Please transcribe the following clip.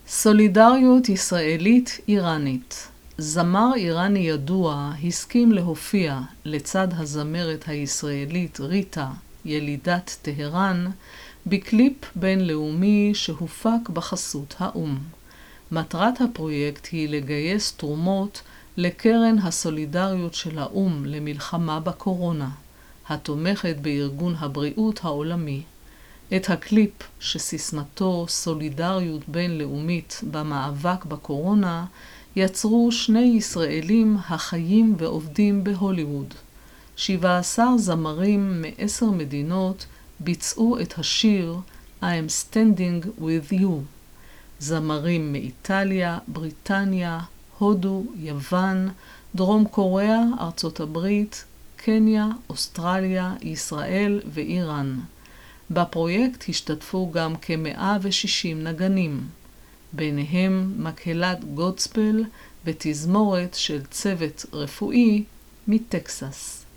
סולידריות ישראלית-איראנית. זמר איראני ידוע הסכים להופיע לצד הזמרת הישראלית ריטה, ילידת טהרן, בקליפ בינלאומי שהופק בחסות האו"ם. מטרת הפרויקט היא לגייס תרומות לקרן הסולידריות של האו"ם למלחמה בקורונה, התומכת בארגון הבריאות העולמי. את הקליפ, שסיסמתו סולידריות בינלאומית במאבק בקורונה, יצרו שני ישראלים החיים ועובדים בהוליווד. 17 זמרים מ10 מדינות ביצעו את השיר I'm Standing With You. זמרים מאיטליה, בריטניה, הודו, יוון, דרום קוריאה, ארצות הברית, קניה, אוסטרליה, ישראל ואיראן. בפרויקט השתתפו גם כ160 נגנים, ביניהם מקהלת גודספל ותזמורת של צוות רפואי מטקסס.